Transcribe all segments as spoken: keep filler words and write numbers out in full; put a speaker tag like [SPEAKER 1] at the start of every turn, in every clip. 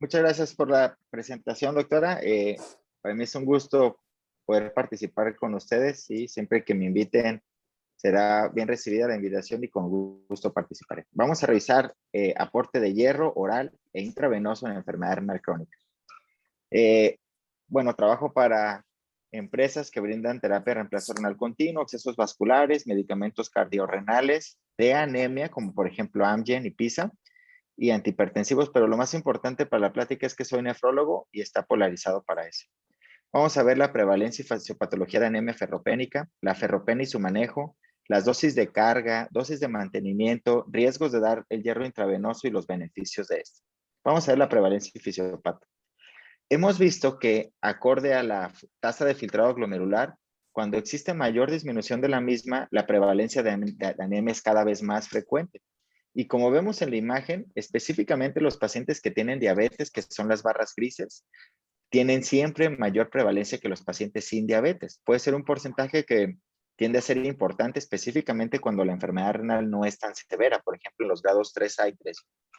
[SPEAKER 1] Muchas gracias por la presentación, doctora. Eh, para mí es un gusto poder participar con ustedes y siempre que me inviten será bien recibida la invitación y con gusto participaré. Vamos a revisar eh, aporte de hierro oral e intravenoso en enfermedad renal crónica. Eh, bueno, trabajo para empresas que brindan terapia de reemplazo renal continuo, accesos vasculares, medicamentos cardiorrenales, de anemia, como por ejemplo Amgen y PISA, y antihipertensivos, pero lo más importante para la plática es que soy nefrólogo y está polarizado para eso. Vamos a ver la prevalencia y fisiopatología de anemia ferropénica, la ferropenia y su manejo, las dosis de carga, dosis de mantenimiento, riesgos de dar el hierro intravenoso y los beneficios de esto. Vamos a ver la prevalencia y fisiopatología. Hemos visto que, acorde a la tasa de filtrado glomerular, cuando existe mayor disminución de la misma, la prevalencia de anemia es cada vez más frecuente. Y como vemos en la imagen, específicamente los pacientes que tienen diabetes, que son las barras grises, tienen siempre mayor prevalencia que los pacientes sin diabetes. Puede ser un porcentaje que tiende a ser importante, específicamente cuando la enfermedad renal no es tan severa, por ejemplo, en los grados tres A y tres.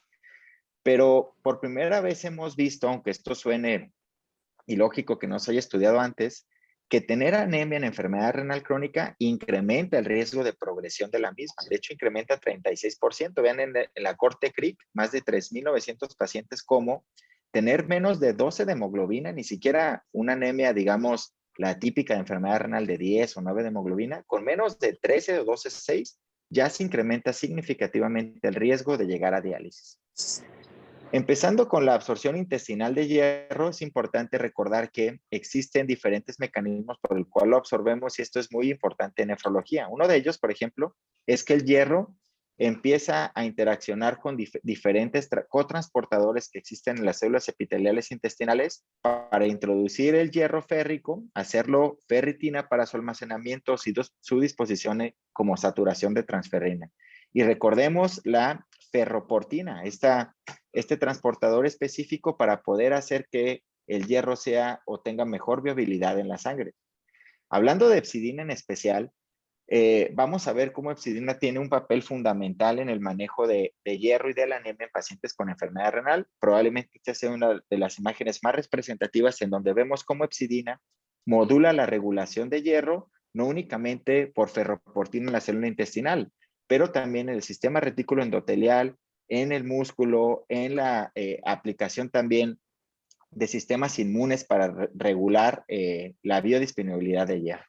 [SPEAKER 1] Pero por primera vez hemos visto, aunque esto suene ilógico que no se haya estudiado antes, que tener anemia en enfermedad renal crónica incrementa el riesgo de progresión de la misma. De hecho, incrementa treinta y seis por ciento. Vean en, en la corte C R I C, más de tres mil novecientos pacientes, como tener menos de doce de hemoglobina, ni siquiera una anemia, digamos, la típica de enfermedad renal de diez o nueve de hemoglobina, con menos de trece o doce, seis, ya se incrementa significativamente el riesgo de llegar a diálisis. Empezando con la absorción intestinal de hierro, es importante recordar que existen diferentes mecanismos por el cual lo absorbemos y esto es muy importante en nefrología. Uno de ellos, por ejemplo, es que el hierro empieza a interaccionar con dif diferentes cotransportadores que existen en las células epiteliales intestinales para introducir el hierro férrico, hacerlo ferritina para su almacenamiento y su disposición como saturación de transferrina. Y recordemos la ferroportina, esta, este transportador específico para poder hacer que el hierro sea o tenga mejor viabilidad en la sangre. Hablando de hepcidina en especial, eh, vamos a ver cómo hepcidina tiene un papel fundamental en el manejo de, de hierro y de la anemia en pacientes con enfermedad renal. Probablemente esta sea una de las imágenes más representativas en donde vemos cómo hepcidina modula la regulación de hierro, no únicamente por ferroportina en la célula intestinal, pero también en el sistema retículo endotelial, en el músculo, en la eh, aplicación también de sistemas inmunes para re regular eh, la biodisponibilidad de hierro.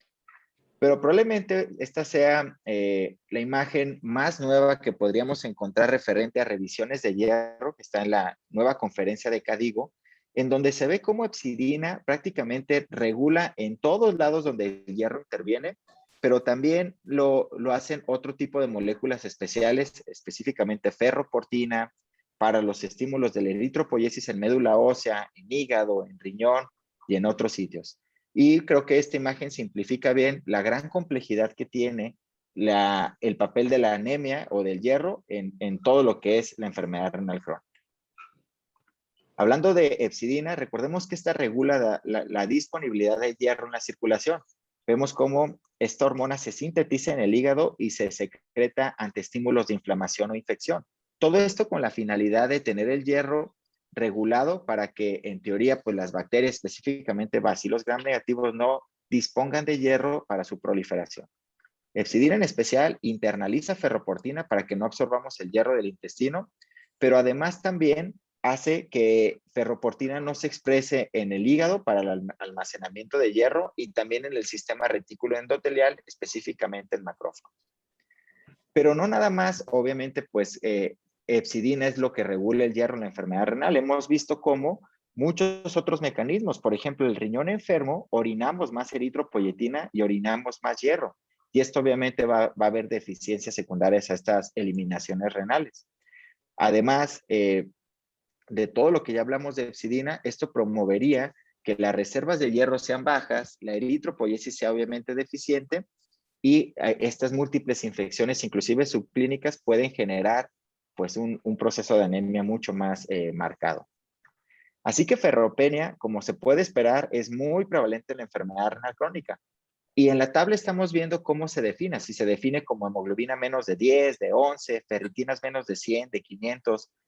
[SPEAKER 1] Pero probablemente esta sea eh, la imagen más nueva que podríamos encontrar referente a revisiones de hierro, que está en la nueva conferencia de CADIGO, en donde se ve cómo hepcidina prácticamente regula en todos lados donde el hierro interviene, pero también lo, lo hacen otro tipo de moléculas especiales, específicamente ferroportina, para los estímulos de la eritropoiesis en médula ósea, en hígado, en riñón y en otros sitios. Y creo que esta imagen simplifica bien la gran complejidad que tiene la, el papel de la anemia o del hierro en, en todo lo que es la enfermedad renal crónica. Hablando de hepcidina, recordemos que esta regula la, la, la disponibilidad de hierro en la circulación. Vemos cómo esta hormona se sintetiza en el hígado y se secreta ante estímulos de inflamación o infección. Todo esto con la finalidad de tener el hierro regulado para que, en teoría, pues las bacterias, específicamente bacilos gram negativos, no dispongan de hierro para su proliferación. Hepcidina en especial internaliza ferroportina para que no absorbamos el hierro del intestino, pero además también hace que ferroportina no se exprese en el hígado para el almacenamiento de hierro y también en el sistema retículo endotelial, específicamente el macrófago. Pero no nada más, obviamente, pues eh, hepcidina es lo que regula el hierro en la enfermedad renal. Hemos visto cómo muchos otros mecanismos, por ejemplo, el riñón enfermo, orinamos más eritropoyetina y orinamos más hierro. Y esto obviamente va, va a haber deficiencias secundarias a estas eliminaciones renales. Además, eh, de todo lo que ya hablamos de hepcidina, esto promovería que las reservas de hierro sean bajas, la eritropoiesis sea obviamente deficiente y estas múltiples infecciones, inclusive subclínicas, pueden generar pues un, un proceso de anemia mucho más eh, marcado. Así que ferropenia, como se puede esperar, es muy prevalente en la enfermedad renal crónica. Y en la tabla estamos viendo cómo se define, si se define como hemoglobina menos de diez, de once, ferritinas menos de cien, de quinientos,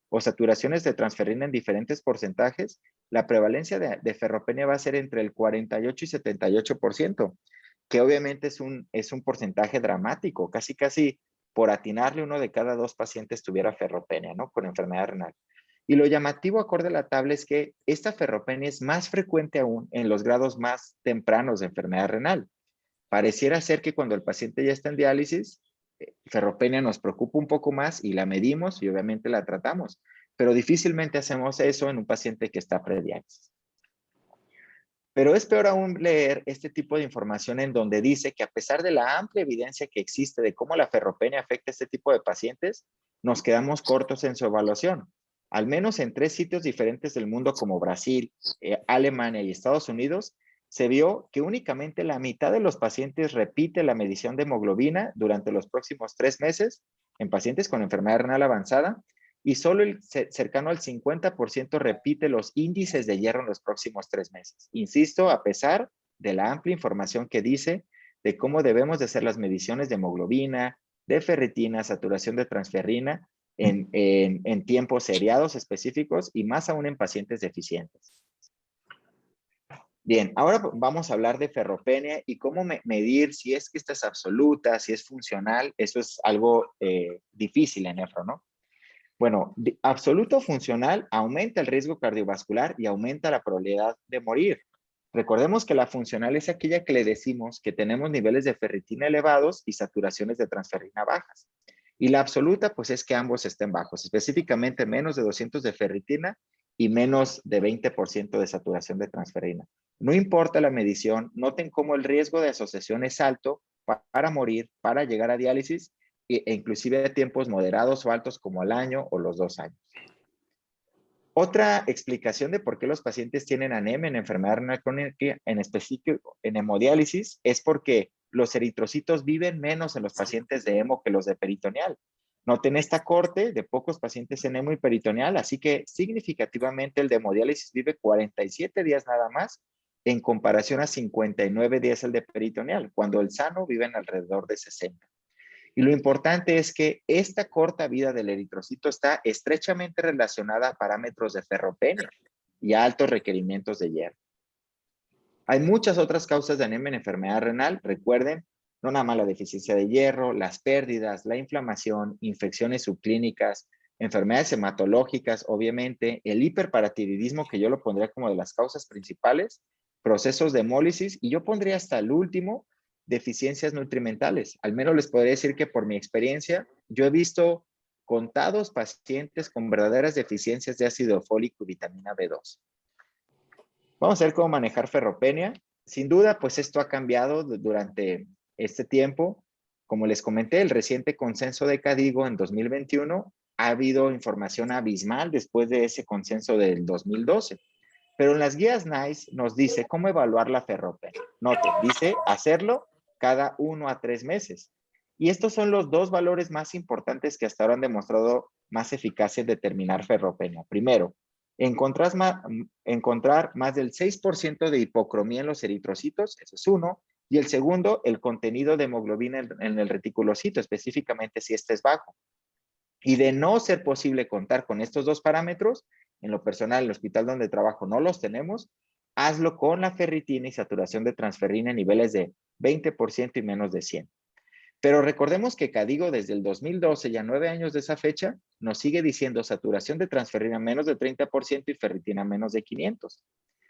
[SPEAKER 1] o saturaciones de transferrina en diferentes porcentajes, la prevalencia de, de ferropenia va a ser entre el cuarenta y ocho y setenta y ocho por ciento, que obviamente es un, es un porcentaje dramático, casi casi por atinarle uno de cada dos pacientes tuviera ferropenia, ¿no? Con enfermedad renal. Y lo llamativo acorde a la tabla es que esta ferropenia es más frecuente aún en los grados más tempranos de enfermedad renal. Pareciera ser que cuando el paciente ya está en diálisis, ferropenia nos preocupa un poco más y la medimos y obviamente la tratamos, pero difícilmente hacemos eso en un paciente que está prediálisis. Pero es peor aún leer este tipo de información en donde dice que a pesar de la amplia evidencia que existe de cómo la ferropenia afecta a este tipo de pacientes, nos quedamos cortos en su evaluación. Al menos en tres sitios diferentes del mundo como Brasil, eh, Alemania y Estados Unidos, se vio que únicamente la mitad de los pacientes repite la medición de hemoglobina durante los próximos tres meses en pacientes con enfermedad renal avanzada y solo el cercano al cincuenta por ciento repite los índices de hierro en los próximos tres meses. Insisto, a pesar de la amplia información que dice de cómo debemos de hacer las mediciones de hemoglobina, de ferritina, saturación de transferrina en, en, en tiempos seriados específicos y más aún en pacientes deficientes. Bien, ahora vamos a hablar de ferropenia y cómo me medir si es que esta es absoluta, si es funcional. Eso es algo eh, difícil en nefro, ¿no? Bueno, absoluto funcional aumenta el riesgo cardiovascular y aumenta la probabilidad de morir. Recordemos que la funcional es aquella que le decimos que tenemos niveles de ferritina elevados y saturaciones de transferrina bajas. Y la absoluta, pues es que ambos estén bajos, específicamente menos de doscientos de ferritina y menos de veinte por ciento de saturación de transferina. No importa la medición, noten cómo el riesgo de asociación es alto para morir, para llegar a diálisis, e inclusive a tiempos moderados o altos como el año o los dos años. Otra explicación de por qué los pacientes tienen anemia en enfermedad renal crónica, en específico en hemodiálisis, es porque los eritrocitos viven menos en los pacientes de hemo que los de peritoneal. Noten esta corte de pocos pacientes en hemo y peritoneal, así que significativamente el de hemodiálisis vive cuarenta y siete días nada más en comparación a cincuenta y nueve días el de peritoneal, cuando el sano vive en alrededor de sesenta. Y lo importante es que esta corta vida del eritrocito está estrechamente relacionada a parámetros de ferropenia y a altos requerimientos de hierro. Hay muchas otras causas de anemia en enfermedad renal. Recuerden, no nada más la deficiencia de hierro, las pérdidas, la inflamación, infecciones subclínicas, enfermedades hematológicas, obviamente, el hiperparatiroidismo, que yo lo pondría como de las causas principales, procesos de hemólisis, y yo pondría hasta el último, deficiencias nutrimentales. Al menos les podría decir que por mi experiencia, yo he visto contados pacientes con verdaderas deficiencias de ácido fólico y vitamina B dos. Vamos a ver cómo manejar ferropenia. Sin duda, pues esto ha cambiado durante este tiempo. Como les comenté, el reciente consenso de KDIGO en dos mil veintiuno, ha habido información abismal después de ese consenso del dos mil doce. Pero en las guías NICE nos dice cómo evaluar la ferropenia. Noten, dice hacerlo cada uno a tres meses. Y estos son los dos valores más importantes que hasta ahora han demostrado más eficacia en determinar ferropenia. Primero, encontrar más, encontrar más del seis por ciento de hipocromía en los eritrocitos, eso es uno. Y el segundo, el contenido de hemoglobina en, en el reticulocito, específicamente si este es bajo. Y de no ser posible contar con estos dos parámetros, en lo personal, en el hospital donde trabajo no los tenemos, hazlo con la ferritina y saturación de transferrina en niveles de veinte por ciento y menos de cien. Pero recordemos que KDIGO desde el dos mil doce, ya nueve años de esa fecha, nos sigue diciendo saturación de transferrina menos de treinta por ciento y ferritina menos de quinientos.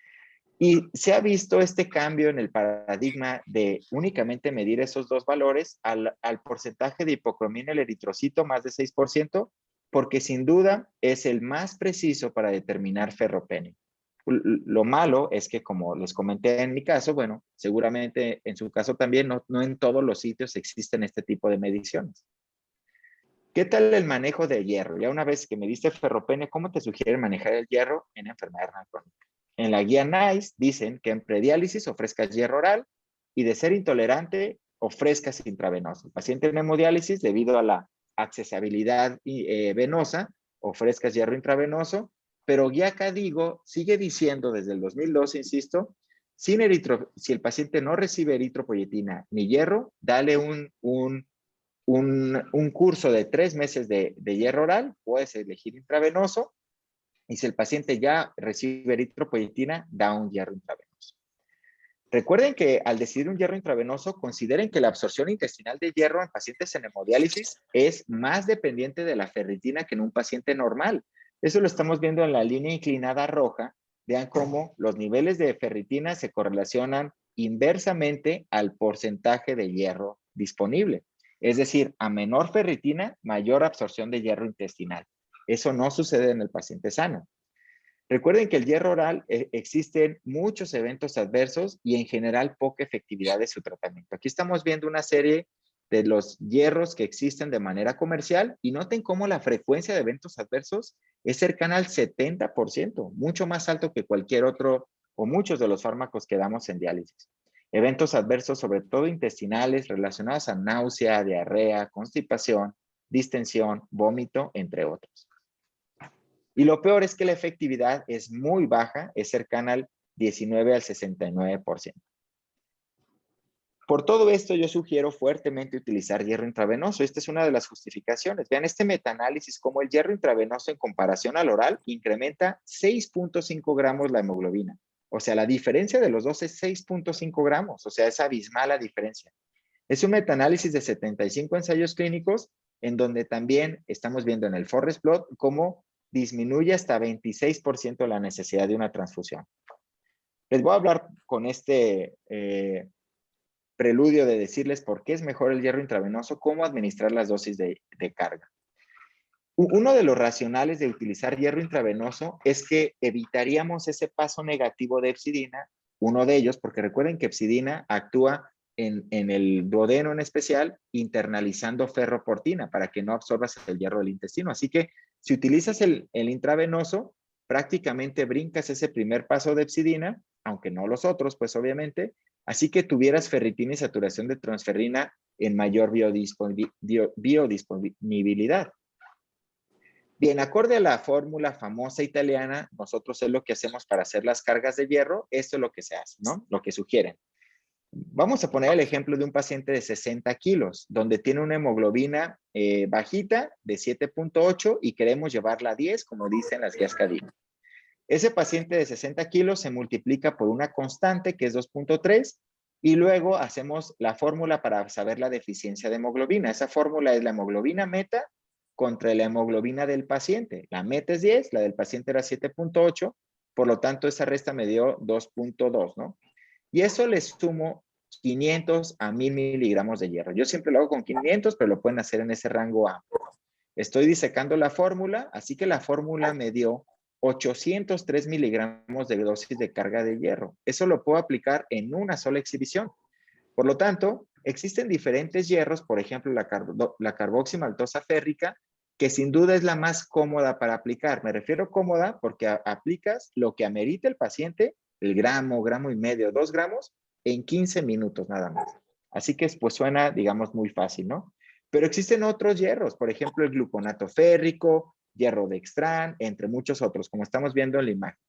[SPEAKER 1] Y se ha visto este cambio en el paradigma de únicamente medir esos dos valores al, al porcentaje de hipocromía en el eritrocito, más de seis por ciento, porque sin duda es el más preciso para determinar ferropenia. Lo malo es que, como les comenté en mi caso, bueno, seguramente en su caso también, no, no en todos los sitios existen este tipo de mediciones. ¿Qué tal el manejo de hierro? Ya una vez que mediste ferropenia, ¿cómo te sugiere manejar el hierro en enfermedad renal crónica? En la guía NICE dicen que en prediálisis ofrezcas hierro oral y de ser intolerante ofrezcas intravenoso. El paciente en hemodiálisis, debido a la accesibilidad eh, venosa, ofrezcas hierro intravenoso, pero guía KDIGO sigue diciendo desde el dos mil doce, insisto, sin eritro, si el paciente no recibe eritropoyetina ni hierro, dale un, un un, un curso de tres meses de, de hierro oral, puedes elegir intravenoso, y si el paciente ya recibe eritropoyetina, da un hierro intravenoso. Recuerden que al decidir un hierro intravenoso, consideren que la absorción intestinal de hierro en pacientes en hemodiálisis es más dependiente de la ferritina que en un paciente normal. Eso lo estamos viendo en la línea inclinada roja. Vean cómo los niveles de ferritina se correlacionan inversamente al porcentaje de hierro disponible. Es decir, a menor ferritina, mayor absorción de hierro intestinal. Eso no sucede en el paciente sano. Recuerden que el hierro oral eh, existen muchos eventos adversos y en general poca efectividad de su tratamiento. Aquí estamos viendo una serie de los hierros que existen de manera comercial y noten cómo la frecuencia de eventos adversos es cercana al setenta por ciento, mucho más alto que cualquier otro o muchos de los fármacos que damos en diálisis. Eventos adversos sobre todo intestinales relacionados a náusea, diarrea, constipación, distensión, vómito, entre otros. Y lo peor es que la efectividad es muy baja, es cercana al diecinueve al sesenta y nueve por ciento. Por todo esto, yo sugiero fuertemente utilizar hierro intravenoso. Esta es una de las justificaciones. Vean este metaanálisis, como el hierro intravenoso en comparación al oral incrementa seis punto cinco gramos la hemoglobina. O sea, la diferencia de los dos es seis punto cinco gramos. O sea, es abismal la diferencia. Es un metaanálisis de setenta y cinco ensayos clínicos, en donde también estamos viendo en el forest plot cómo disminuye hasta veintiséis por ciento la necesidad de una transfusión. Les voy a hablar con este eh, preludio de decirles por qué es mejor el hierro intravenoso, cómo administrar las dosis de, de carga. Uno de los racionales de utilizar hierro intravenoso es que evitaríamos ese paso negativo de hepcidina, uno de ellos, porque recuerden que hepcidina actúa en, en el duodeno en especial, internalizando ferroportina para que no absorbas el hierro del intestino. Así que si utilizas el, el intravenoso, prácticamente brincas ese primer paso de hepcidina, aunque no los otros, pues obviamente, así que tuvieras ferritina y saturación de transferrina en mayor biodisponibilidad. Bien, acorde a la fórmula famosa italiana, nosotros es lo que hacemos para hacer las cargas de hierro, esto es lo que se hace, ¿no? Lo que sugieren. Vamos a poner el ejemplo de un paciente de sesenta kilos, donde tiene una hemoglobina eh, bajita de siete punto ocho y queremos llevarla a diez, como dicen las guías Cadino. Ese paciente de sesenta kilos se multiplica por una constante que es dos punto tres y luego hacemos la fórmula para saber la deficiencia de hemoglobina. Esa fórmula es la hemoglobina meta contra la hemoglobina del paciente. La meta es diez, la del paciente era siete punto ocho, por lo tanto esa resta me dio dos punto dos, ¿no? Y eso le sumo quinientos a mil miligramos de hierro. Yo siempre lo hago con quinientos, pero lo pueden hacer en ese rango amplio. Estoy disecando la fórmula, así que la fórmula me dio ochocientos tres miligramos de dosis de carga de hierro. Eso lo puedo aplicar en una sola exhibición. Por lo tanto, existen diferentes hierros, por ejemplo, la, carbo la carboximaltosa férrica, que sin duda es la más cómoda para aplicar. Me refiero cómoda porque a aplicas lo que amerita el paciente, el gramo, gramo y medio, dos gramos, en quince minutos nada más. Así que pues suena, digamos, muy fácil, ¿no? Pero existen otros hierros, por ejemplo, el gluconato férrico, hierro dextran, entre muchos otros, como estamos viendo en la imagen.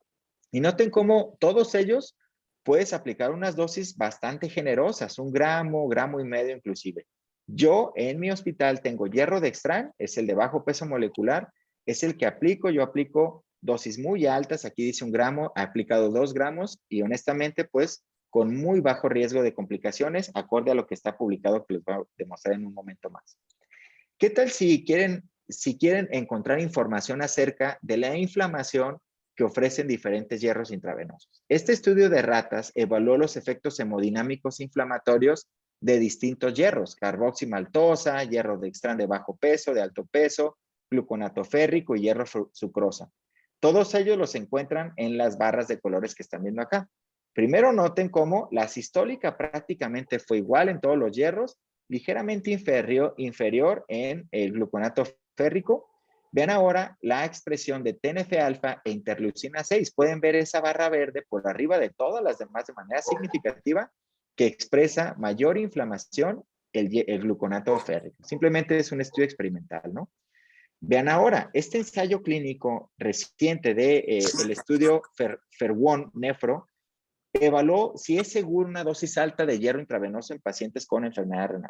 [SPEAKER 1] Y noten cómo todos ellos puedes aplicar unas dosis bastante generosas, un gramo, gramo y medio inclusive. Yo en mi hospital tengo hierro dextran, es el de bajo peso molecular, es el que aplico, yo aplico dosis muy altas, aquí dice un gramo, he aplicado dos gramos y honestamente pues con muy bajo riesgo de complicaciones, acorde a lo que está publicado que les voy a demostrar en un momento más. ¿Qué tal si quieren, si quieren encontrar información acerca de la inflamación que ofrecen diferentes hierros intravenosos? Este estudio de ratas evaluó los efectos hemodinámicos inflamatorios de distintos hierros, carboximaltosa, hierro dextran de bajo peso, de alto peso, gluconato férrico y hierro sucrosa. Todos ellos los encuentran en las barras de colores que están viendo acá. Primero noten cómo la sistólica prácticamente fue igual en todos los hierros, ligeramente inferior, inferior en el gluconato férrico. Vean ahora la expresión de T N F alfa e interleucina seis. Pueden ver esa barra verde por arriba de todas las demás de manera significativa que expresa mayor inflamación el, el gluconato férrico. Simplemente es un estudio experimental, ¿no? Vean ahora, este ensayo clínico reciente del de, eh, estudio FERWON-NEFRO evaluó si es seguro una dosis alta de hierro intravenoso en pacientes con enfermedad renal.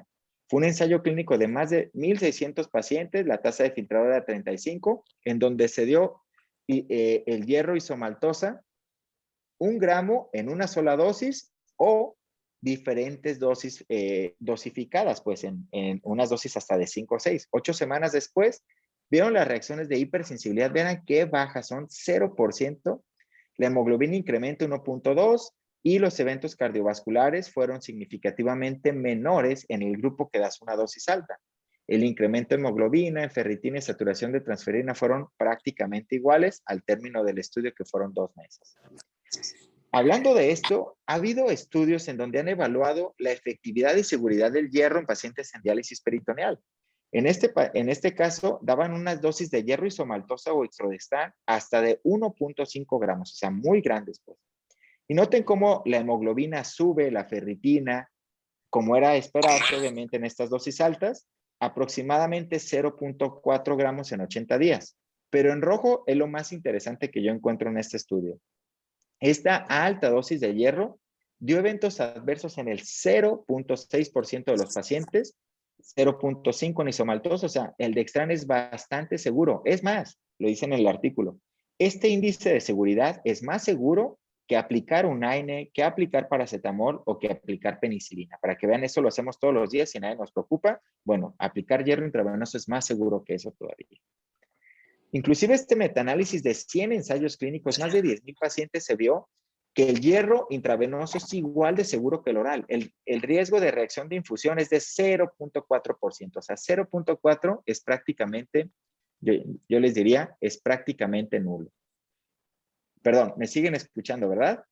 [SPEAKER 1] Fue un ensayo clínico de más de mil seiscientos pacientes, la tasa de filtrado era treinta y cinco, en donde se dio y, eh, el hierro isomaltosa, un gramo en una sola dosis o diferentes dosis eh, dosificadas, pues en, en unas dosis hasta de cinco o seis. Ocho semanas después, vieron las reacciones de hipersensibilidad, vean qué bajas son, cero por ciento, la hemoglobina incrementa uno punto dos y los eventos cardiovasculares fueron significativamente menores en el grupo que das una dosis alta. El incremento de hemoglobina, en ferritina y saturación de transferina fueron prácticamente iguales al término del estudio, que fueron dos meses. Hablando de esto, ha habido estudios en donde han evaluado la efectividad y seguridad del hierro en pacientes en diálisis peritoneal. En este, en este caso, daban unas dosis de hierro isomaltosa o ixodextran hasta de uno punto cinco gramos, o sea, muy grandes, pues. Y noten cómo la hemoglobina sube, la ferritina, como era de esperarse, obviamente, en estas dosis altas, aproximadamente cero punto cuatro gramos en ochenta días. Pero en rojo es lo más interesante que yo encuentro en este estudio. Esta alta dosis de hierro dio eventos adversos en el cero punto seis por ciento de los pacientes, cero punto cinco en isomaltosa, o sea, el Dextran es bastante seguro. Es más, lo dice en el artículo, este índice de seguridad es más seguro que aplicar un AINE, que aplicar paracetamol o que aplicar penicilina. Para que vean, eso lo hacemos todos los días y nadie nos preocupa. Bueno, aplicar hierro intravenoso es más seguro que eso todavía. Inclusive este metaanálisis de cien ensayos clínicos, más de diez mil pacientes, se vio que el hierro intravenoso es igual de seguro que el oral. El, el riesgo de reacción de infusión es de cero punto cuatro por ciento. O sea, cero punto cuatro es prácticamente, yo, yo les diría, es prácticamente nulo. Perdón, ¿me siguen escuchando, verdad?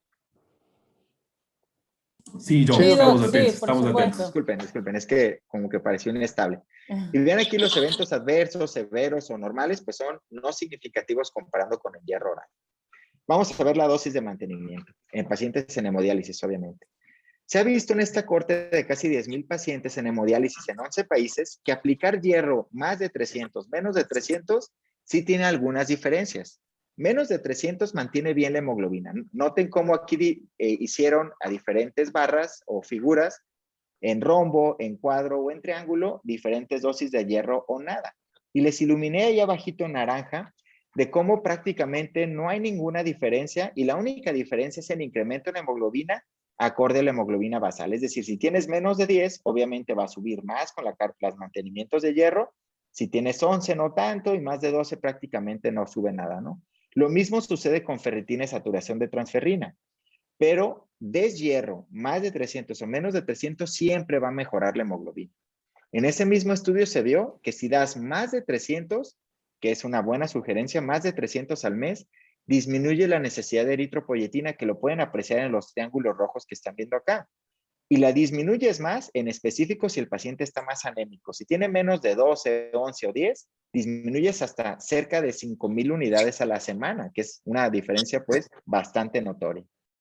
[SPEAKER 2] Sí, John,
[SPEAKER 3] Sí,
[SPEAKER 2] estamos
[SPEAKER 3] sí,
[SPEAKER 2] atentos,
[SPEAKER 3] por
[SPEAKER 2] estamos
[SPEAKER 3] supuesto.
[SPEAKER 2] atentos.
[SPEAKER 1] Disculpen, disculpen, es que como que pareció inestable. Y vean aquí los eventos adversos, severos o normales, pues son no significativos comparando con el hierro oral. Vamos a ver la dosis de mantenimiento en pacientes en hemodiálisis, obviamente. Se ha visto en esta corte de casi diez mil pacientes en hemodiálisis en once países que aplicar hierro más de trescientos, menos de trescientos, sí tiene algunas diferencias. Menos de trescientos mantiene bien la hemoglobina. Noten cómo aquí eh, hicieron a diferentes barras o figuras en rombo, en cuadro o en triángulo, diferentes dosis de hierro o nada. Y les iluminé ahí abajito en naranja de cómo prácticamente no hay ninguna diferencia y la única diferencia es el incremento en hemoglobina acorde a la hemoglobina basal. Es decir, si tienes menos de diez, obviamente va a subir más con la, los mantenimientos de hierro. Si tienes once, no tanto, y más de doce prácticamente no sube nada, ¿no? Lo mismo sucede con ferritina y saturación de transferrina. Pero deshierro, más de trescientos o menos de trescientos, siempre va a mejorar la hemoglobina. En ese mismo estudio se vio que si das más de trescientos, que es una buena sugerencia, más de trescientos al mes, disminuye la necesidad de eritropoyetina, que lo pueden apreciar en los triángulos rojos que están viendo acá. Y la disminuyes más, en específico, si el paciente está más anémico. Si tiene menos de doce, once o diez, disminuyes hasta cerca de cinco mil unidades a la semana, que es una diferencia pues bastante notoria.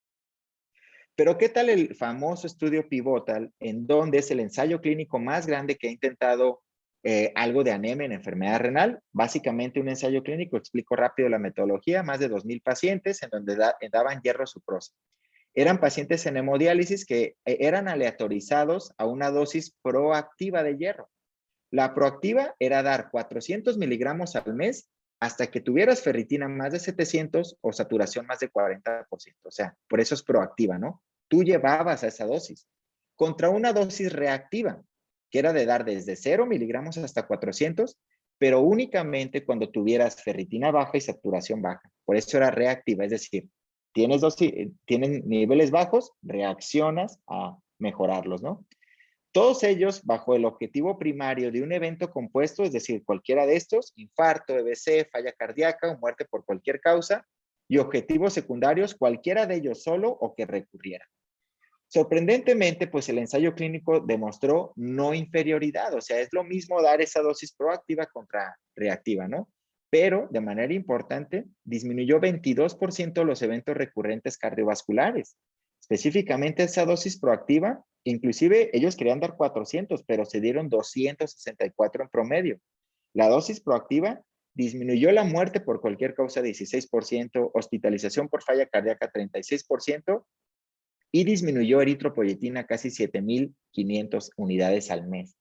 [SPEAKER 1] Pero ¿qué tal el famoso estudio pivotal, en donde es el ensayo clínico más grande que ha intentado eh, algo de anemia en enfermedad renal? Básicamente un ensayo clínico, explico rápido la metodología, más de dos mil pacientes en donde da, daban hierro suprosa. Eran pacientes en hemodiálisis que eran aleatorizados a una dosis proactiva de hierro. La proactiva era dar cuatrocientos miligramos al mes hasta que tuvieras ferritina más de setecientos o saturación más de cuarenta por ciento. O sea, por eso es proactiva, ¿no? Tú llevabas a esa dosis. Contra una dosis reactiva, que era de dar desde cero miligramos hasta cuatrocientos, pero únicamente cuando tuvieras ferritina baja y saturación baja. Por eso era reactiva, es decir, tienes, dosis, tienes niveles bajos, reaccionas a mejorarlos, ¿no? Todos ellos bajo el objetivo primario de un evento compuesto, es decir, cualquiera de estos, infarto, E B C, falla cardíaca o muerte por cualquier causa, y objetivos secundarios, cualquiera de ellos solo o que recurriera. Sorprendentemente, pues el ensayo clínico demostró no inferioridad, o sea, es lo mismo dar esa dosis proactiva contra reactiva, ¿no? Pero, de manera importante, disminuyó veintidós por ciento los eventos recurrentes cardiovasculares. Específicamente esa dosis proactiva, inclusive ellos querían dar cuatrocientos, pero se dieron doscientos sesenta y cuatro en promedio. La dosis proactiva disminuyó la muerte por cualquier causa dieciséis por ciento, hospitalización por falla cardíaca treinta y seis por ciento y disminuyó eritropoyetina casi siete mil quinientas unidades al mes.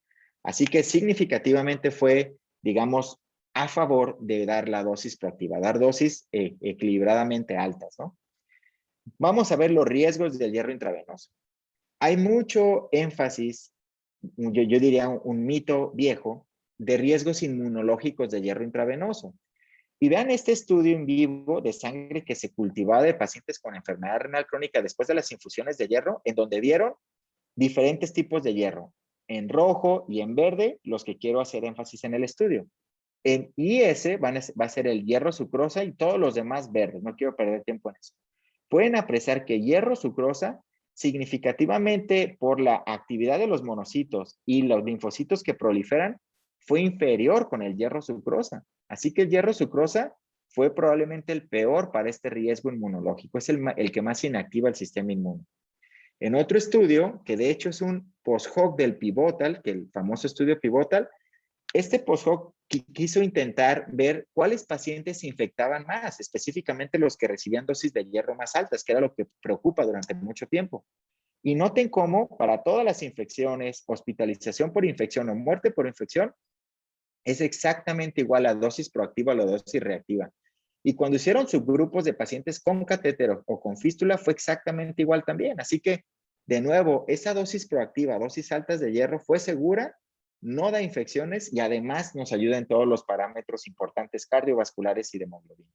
[SPEAKER 1] Así que significativamente fue, digamos, a favor de dar la dosis proactiva, dar dosis eh, equilibradamente altas, ¿no? Vamos a ver los riesgos del hierro intravenoso. Hay mucho énfasis, yo, yo diría un, un mito viejo, de riesgos inmunológicos de hierro intravenoso. Y vean este estudio en vivo de sangre que se cultivaba de pacientes con enfermedad renal crónica después de las infusiones de hierro, en donde vieron diferentes tipos de hierro, en rojo y en verde, los que quiero hacer énfasis en el estudio. En I S van a, va a ser el hierro sucrosa y todos los demás verdes, no quiero perder tiempo en eso. Pueden apreciar que hierro sucrosa, significativamente por la actividad de los monocitos y los linfocitos que proliferan, fue inferior con el hierro sucrosa. Así que el hierro sucrosa fue probablemente el peor para este riesgo inmunológico. Es el, el que más inactiva el sistema inmune. En otro estudio, que de hecho es un post-hoc del pivotal, que el famoso estudio pivotal, este post-hoc quiso intentar ver cuáles pacientes se infectaban más, específicamente los que recibían dosis de hierro más altas, que era lo que preocupa durante mucho tiempo. Y noten cómo para todas las infecciones, hospitalización por infección o muerte por infección, es exactamente igual a dosis proactiva a la dosis reactiva. Y cuando hicieron subgrupos de pacientes con catéter o con fístula, fue exactamente igual también. Así que, de nuevo, esa dosis proactiva, dosis altas de hierro, fue segura, no da infecciones y además nos ayuda en todos los parámetros importantes cardiovasculares y de hemoglobina.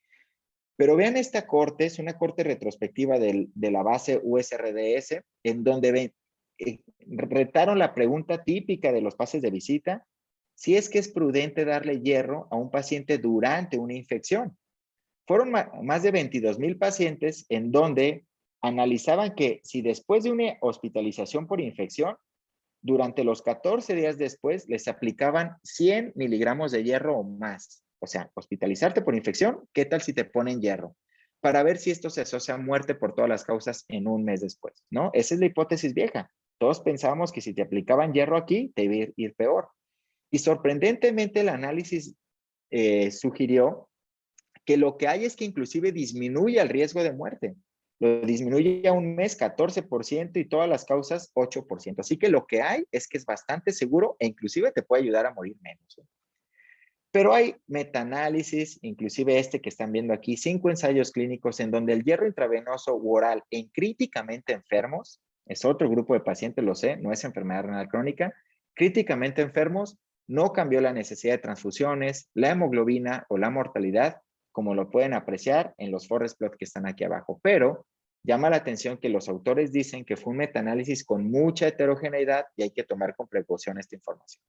[SPEAKER 1] Pero vean esta corte, es una corte retrospectiva del, de la base U S R D S, en donde ven, eh, retaron la pregunta típica de los pases de visita, si es que es prudente darle hierro a un paciente durante una infección. Fueron más de veintidós mil pacientes en donde analizaban que si después de una hospitalización por infección, durante los catorce días después les aplicaban cien miligramos de hierro o más. O sea, hospitalizarte por infección, ¿qué tal si te ponen hierro? Para ver si esto se asocia a muerte por todas las causas en un mes después, ¿no? Esa es la hipótesis vieja. Todos pensábamos que si te aplicaban hierro aquí, te iba a ir peor. Y sorprendentemente el análisis eh, sugirió que lo que hay es que inclusive disminuye el riesgo de muerte. Lo disminuye a un mes catorce por ciento y todas las causas ocho por ciento. Así que lo que hay es que es bastante seguro e inclusive te puede ayudar a morir menos. ¿eh? Pero hay metaanálisis, inclusive este que están viendo aquí, cinco ensayos clínicos en donde el hierro intravenoso u oral en críticamente enfermos, es otro grupo de pacientes, lo sé, no es enfermedad renal crónica, críticamente enfermos, no cambió la necesidad de transfusiones, la hemoglobina o la mortalidad, como lo pueden apreciar en los forest plot que están aquí abajo. Pero llama la atención que los autores dicen que fue un metaanálisis con mucha heterogeneidad y hay que tomar con precaución esta información.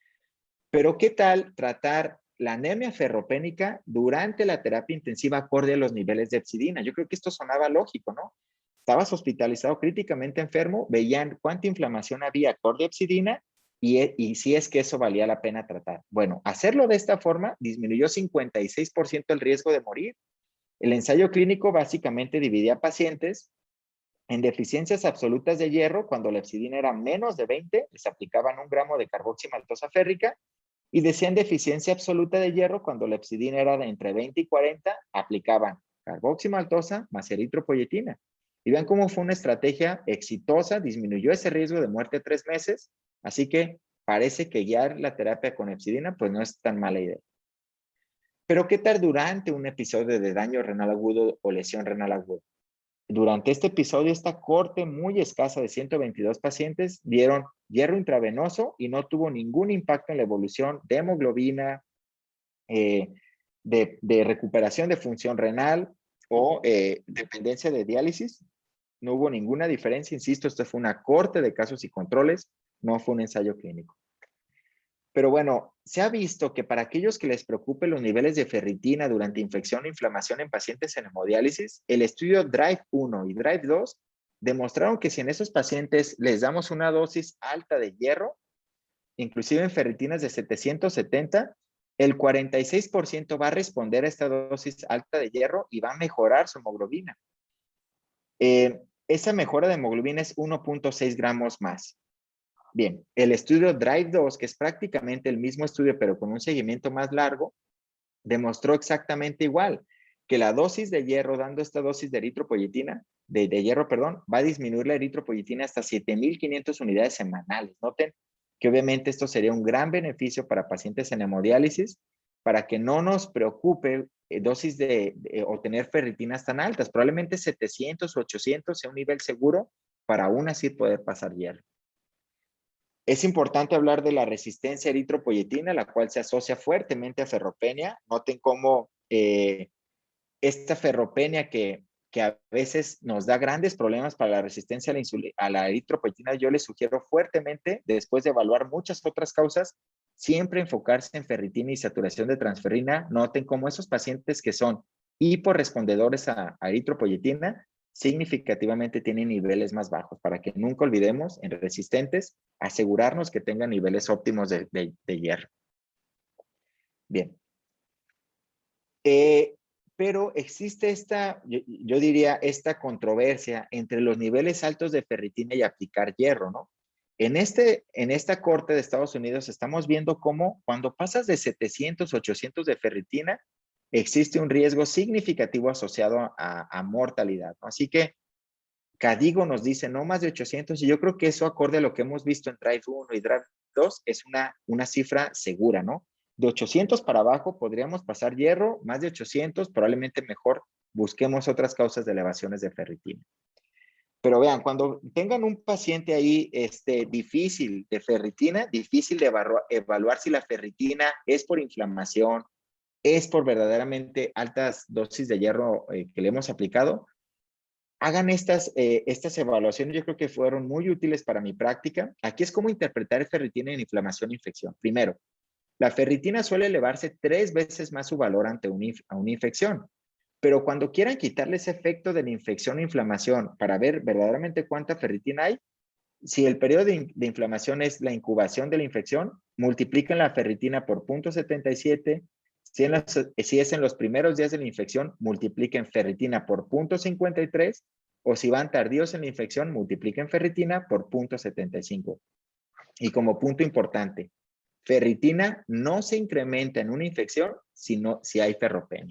[SPEAKER 1] Pero ¿qué tal tratar la anemia ferropénica durante la terapia intensiva acorde a los niveles de hepcidina? Yo creo que esto sonaba lógico, ¿no? Estabas hospitalizado críticamente enfermo, veían cuánta inflamación había acorde a hepcidina y, y si es que eso valía la pena tratar. Bueno, hacerlo de esta forma disminuyó cincuenta y seis por ciento el riesgo de morir. El ensayo clínico básicamente dividía pacientes en deficiencias absolutas de hierro, cuando la hepcidina era menos de veinte, les aplicaban un gramo de carboximaltosa férrica, y decían deficiencia absoluta de hierro, cuando la hepcidina era de entre veinte y cuarenta, aplicaban carboximaltosa más eritropoyetina. Y vean cómo fue una estrategia exitosa, disminuyó ese riesgo de muerte tres meses, así que parece que guiar la terapia con hepcidina pues no es tan mala idea. Pero ¿qué tal durante un episodio de daño renal agudo o lesión renal aguda? Durante este episodio, esta corte muy escasa de ciento veintidós pacientes dieron hierro intravenoso y no tuvo ningún impacto en la evolución de hemoglobina, eh, de, de recuperación de función renal o eh, dependencia de diálisis. No hubo ninguna diferencia, insisto, esto fue una corte de casos y controles, no fue un ensayo clínico. Pero bueno, se ha visto que para aquellos que les preocupen los niveles de ferritina durante infección o inflamación en pacientes en hemodiálisis, el estudio DRIVE uno y DRIVE dos demostraron que si en esos pacientes les damos una dosis alta de hierro, inclusive en ferritinas de setecientos setenta, el cuarenta y seis por ciento va a responder a esta dosis alta de hierro y va a mejorar su hemoglobina. Eh, esa mejora de hemoglobina es uno punto seis gramos más. Bien, el estudio DRIVE dos, que es prácticamente el mismo estudio, pero con un seguimiento más largo, demostró exactamente igual, que la dosis de hierro, dando esta dosis de eritropoyetina, de, de hierro, perdón, va a disminuir la eritropoyetina hasta siete mil quinientas unidades semanales. Noten que obviamente esto sería un gran beneficio para pacientes en hemodiálisis, para que no nos preocupe eh, dosis de, de o tener ferritinas tan altas. Probablemente setecientos o ochocientos sea un nivel seguro para aún así poder pasar hierro. Es importante hablar de la resistencia a eritropoyetina, la cual se asocia fuertemente a ferropenia. Noten cómo eh, esta ferropenia que, que a veces nos da grandes problemas para la resistencia a la, insulina, a la eritropoyetina, yo les sugiero fuertemente, después de evaluar muchas otras causas, siempre enfocarse en ferritina y saturación de transferrina. Noten cómo esos pacientes que son hiporrespondedores a, a eritropoyetina significativamente tienen niveles más bajos, para que nunca olvidemos en resistentes asegurarnos que tengan niveles óptimos de, de, de hierro. Bien. Eh, pero existe esta, yo, yo diría, esta controversia entre los niveles altos de ferritina y aplicar hierro, ¿no? En, este, en esta corte de Estados Unidos estamos viendo cómo cuando pasas de setecientos, ochocientos de ferritina, existe un riesgo significativo asociado a, a mortalidad, ¿no? Así que Cadigo nos dice no más de ochocientos, y yo creo que eso, acorde a lo que hemos visto en Drive uno y Drive dos, es una, una cifra segura, ¿no? De ochocientos para abajo podríamos pasar hierro, más de ochocientos, probablemente mejor busquemos otras causas de elevaciones de ferritina. Pero vean, cuando tengan un paciente ahí este, difícil de ferritina, difícil de evaluar, evaluar si la ferritina es por inflamación, es por verdaderamente altas dosis de hierro eh, que le hemos aplicado, hagan estas, eh, estas evaluaciones. Yo creo que fueron muy útiles para mi práctica. Aquí es cómo interpretar ferritina en inflamación e infección. Primero, la ferritina suele elevarse tres veces más su valor ante un, a una infección. Pero cuando quieran quitarle ese efecto de la infección o inflamación para ver verdaderamente cuánta ferritina hay, si el periodo de, de inflamación es la incubación de la infección, multiplican la ferritina por punto setenta y siete. Si, en los, si es en los primeros días de la infección, multipliquen ferritina por punto cincuenta y tres, o si van tardíos en la infección, multipliquen ferritina por punto setenta y cinco. Y como punto importante, ferritina no se incrementa en una infección sino si hay ferropenia.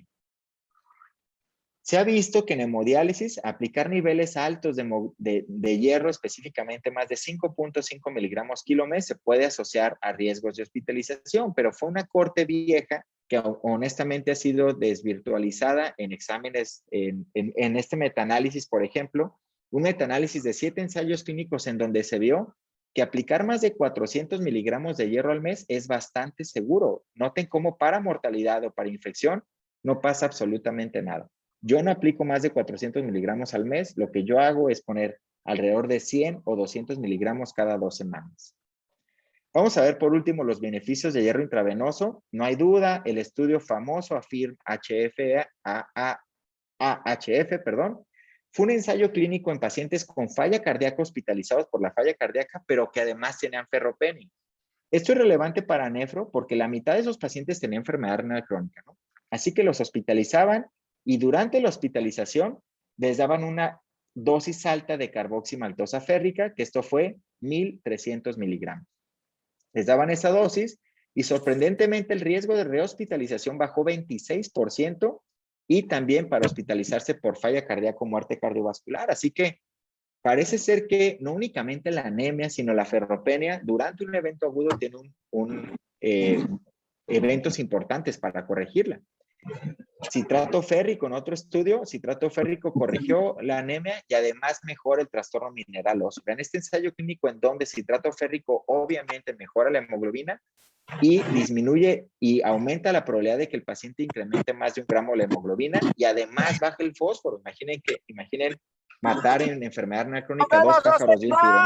[SPEAKER 1] Se ha visto que en hemodiálisis aplicar niveles altos de, de, de hierro, específicamente más de cinco punto cinco miligramos kilo mes, se puede asociar a riesgos de hospitalización, pero fue una corte vieja que honestamente ha sido desvirtualizada en exámenes, en, en, en este metaanálisis, por ejemplo, un metaanálisis de siete ensayos clínicos en donde se vio que aplicar más de cuatrocientos miligramos de hierro al mes es bastante seguro. Noten cómo para mortalidad o para infección no pasa absolutamente nada. Yo no aplico más de cuatrocientos miligramos al mes. Lo que yo hago es poner alrededor de cien o doscientos miligramos cada dos semanas. Vamos a ver por último los beneficios de hierro intravenoso. No hay duda, el estudio famoso AFIRM-H F, A H F, perdón, fue un ensayo clínico en pacientes con falla cardíaca hospitalizados por la falla cardíaca, pero que además tenían ferropenia. Esto es relevante para nefro porque la mitad de esos pacientes tenían enfermedad renal crónica, ¿no? Así que los hospitalizaban y durante la hospitalización les daban una dosis alta de carboximaltosa férrica, que esto fue mil trescientos miligramos. Les daban esa dosis y sorprendentemente el riesgo de rehospitalización bajó veintiséis por ciento y también para hospitalizarse por falla cardíaca o muerte cardiovascular. Así que parece ser que no únicamente la anemia, sino la ferropenia durante un evento agudo tiene un, un, eh, eventos importantes para corregirla. Citrato férrico, en otro estudio, citrato férrico corrigió la anemia y además mejora el trastorno mineral óseo. En este ensayo clínico en donde citrato férrico obviamente mejora la hemoglobina y disminuye y aumenta la probabilidad de que el paciente incremente más de un gramo la hemoglobina y además baja el fósforo. Imaginen que, imaginen matar en enfermedad renal crónica dos pájaros de un tiro,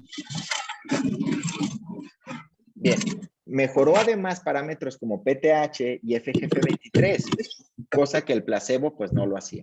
[SPEAKER 1] ¿no? Bien, mejoró además parámetros como P T H y F G F veintitrés, cosa que el placebo pues no lo hacía.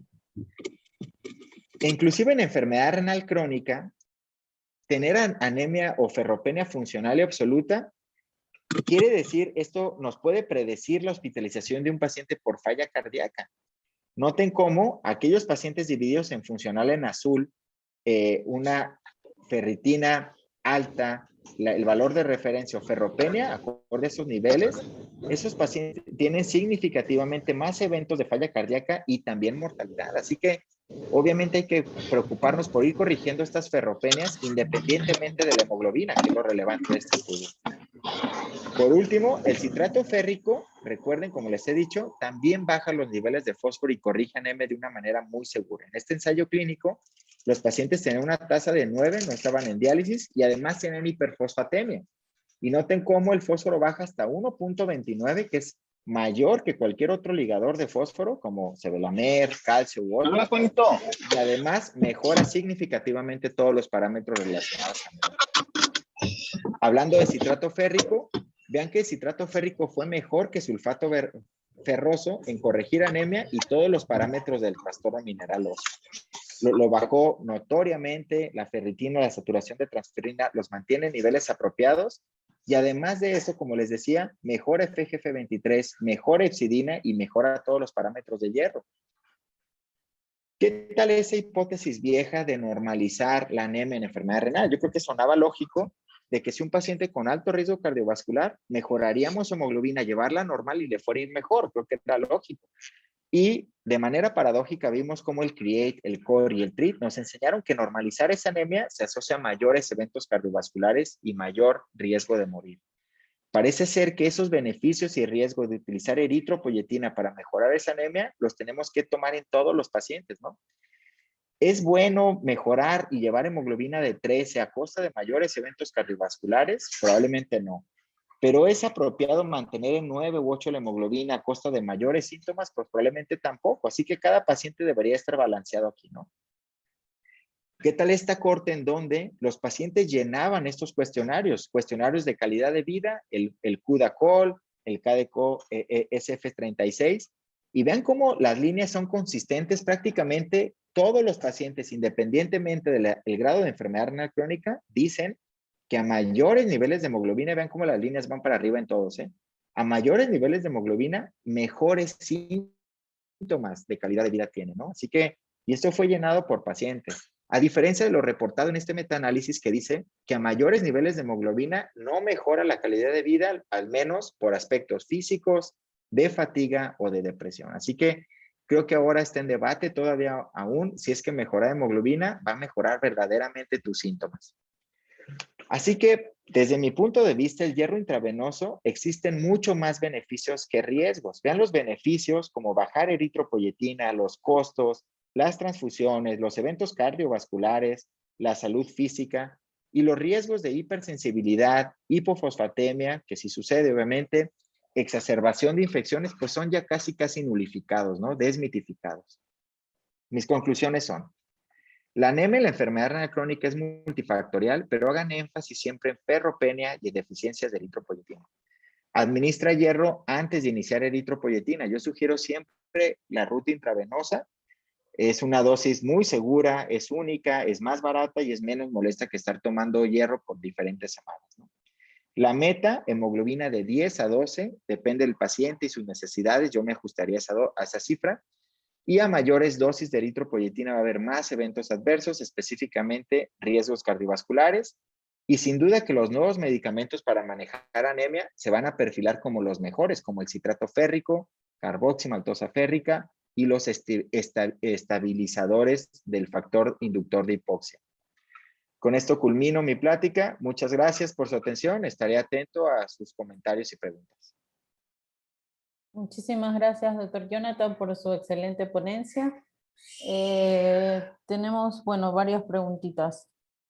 [SPEAKER 1] E inclusive en enfermedad renal crónica, tener anemia o ferropenia funcional y absoluta quiere decir, esto nos puede predecir la hospitalización de un paciente por falla cardíaca. Noten cómo aquellos pacientes divididos en funcional en azul, eh, una ferritina alta, la, el valor de referencia o ferropenia, acorde a esos niveles, esos pacientes tienen significativamente más eventos de falla cardíaca y también mortalidad. Así que Obviamente hay que preocuparnos por ir corrigiendo estas ferropenias independientemente de la hemoglobina, que es lo relevante de este estudio. Por último, el citrato férrico, recuerden, como les he dicho, también baja los niveles de fósforo y corrige anemia de una manera muy segura. En este ensayo clínico, los pacientes tenían una tasa de nueve, no estaban en diálisis y además tenían hiperfosfatemia. Y noten cómo el fósforo baja hasta uno punto veintinueve, que es mayor que cualquier otro ligador de fósforo, como sevelamer, calcio u otros. Y además mejora significativamente todos los parámetros relacionados a anemia. Hablando de citrato férrico, vean que el citrato férrico fue mejor que sulfato ferroso en corregir anemia y todos los parámetros del trastorno mineral óseo. Lo, lo bajó notoriamente, la ferritina, la saturación de transferrina los mantiene en niveles apropiados y además de eso, como les decía, mejora F G F veintitrés, mejora hepcidina y mejora todos los parámetros de hierro. ¿Qué tal esa hipótesis vieja de normalizar la anemia en enfermedad renal? Yo creo que sonaba lógico de que si un paciente con alto riesgo cardiovascular mejoraríamos su hemoglobina, llevarla normal y le fuera a ir mejor, creo que era lógico. Y de manera paradójica vimos cómo el CREATE, el CORE y el TREAT nos enseñaron que normalizar esa anemia se asocia a mayores eventos cardiovasculares y mayor riesgo de morir. Parece ser que esos beneficios y riesgos de utilizar eritropoyetina para mejorar esa anemia los tenemos que tomar en todos los pacientes, ¿no? ¿Es bueno mejorar y llevar hemoglobina de trece a costa de mayores eventos cardiovasculares? Probablemente no. ¿Pero es apropiado mantener en nueve u ocho la hemoglobina a costa de mayores síntomas? Pues probablemente tampoco. Así que cada paciente debería estar balanceado aquí, ¿no? ¿Qué tal esta corte en donde los pacientes llenaban estos cuestionarios? Cuestionarios de calidad de vida, el, el Q D A C O L, el K D C O S F treinta y seis, y vean cómo las líneas son consistentes. Prácticamente todos los pacientes, independientemente del grado de enfermedad renal crónica, dicen que a mayores niveles de hemoglobina, vean cómo las líneas van para arriba en todos, ¿eh? A mayores niveles de hemoglobina, mejores síntomas de calidad de vida tienen, ¿no? Así que, y esto fue llenado por pacientes. A diferencia de lo reportado en este metaanálisis que dice que a mayores niveles de hemoglobina no mejora la calidad de vida, al menos por aspectos físicos, de fatiga o de depresión. Así que creo que ahora está en debate todavía aún si es que mejorar hemoglobina va a mejorar verdaderamente tus síntomas. Así que desde mi punto de vista, el hierro intravenoso existen mucho más beneficios que riesgos. Vean los beneficios como bajar eritropoyetina, los costos, las transfusiones, los eventos cardiovasculares, la salud física y los riesgos de hipersensibilidad, hipofosfatemia, que si sucede obviamente, exacerbación de infecciones, pues son ya casi casi nulificados, ¿no? Desmitificados. Mis conclusiones son: la anemia en la enfermedad renal crónica es multifactorial, pero hagan énfasis siempre en ferropenia y en deficiencias de eritropoyetina. Administra hierro antes de iniciar eritropoyetina. Yo sugiero siempre la ruta intravenosa. Es una dosis muy segura, es única, es más barata y es menos molesta que estar tomando hierro por diferentes semanas, ¿no? La meta, hemoglobina de diez a doce, depende del paciente y sus necesidades. Yo me ajustaría a esa, a esa cifra. Y a mayores dosis de eritropoyetina va a haber más eventos adversos, específicamente riesgos cardiovasculares. Y sin duda que los nuevos medicamentos para manejar anemia se van a perfilar como los mejores, como el citrato férrico, carboximaltosa férrica y los estabilizadores del factor inductor de hipoxia. Con esto culmino mi plática. Muchas gracias por su atención. Estaré atento a sus comentarios y preguntas.
[SPEAKER 2] Muchísimas gracias, doctor Jonathan, por su excelente ponencia. Eh, tenemos, bueno, varias preguntitas.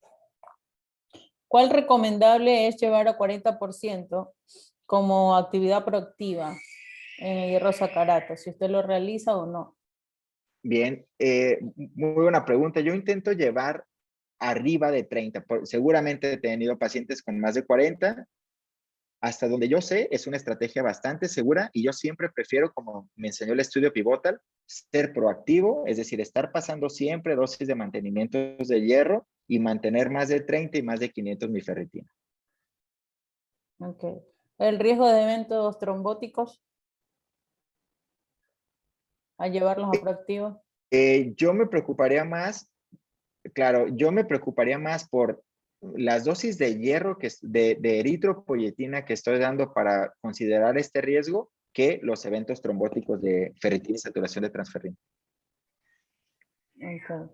[SPEAKER 2] ¿Cuál recomendable es llevar a cuarenta por ciento como actividad proactiva en el hierro sacarato? Si usted lo realiza o no.
[SPEAKER 1] Bien, eh, muy buena pregunta. Yo intento llevar arriba de treinta. Por, seguramente he tenido pacientes con más de cuarenta. Hasta donde yo sé, es una estrategia bastante segura y yo siempre prefiero, como me enseñó el estudio pivotal, ser proactivo, es decir, estar pasando siempre dosis de mantenimiento de hierro y mantener más de treinta y más de quinientos mi ferritina.
[SPEAKER 2] Ok. ¿El riesgo de eventos trombóticos a llevarlos a proactivos?
[SPEAKER 1] Eh, yo me preocuparía más, claro, yo me preocuparía más por las dosis de hierro, que, de, de eritropoyetina que estoy dando para considerar este riesgo, que los eventos trombóticos de ferritina y saturación de transferrina.
[SPEAKER 2] Ok.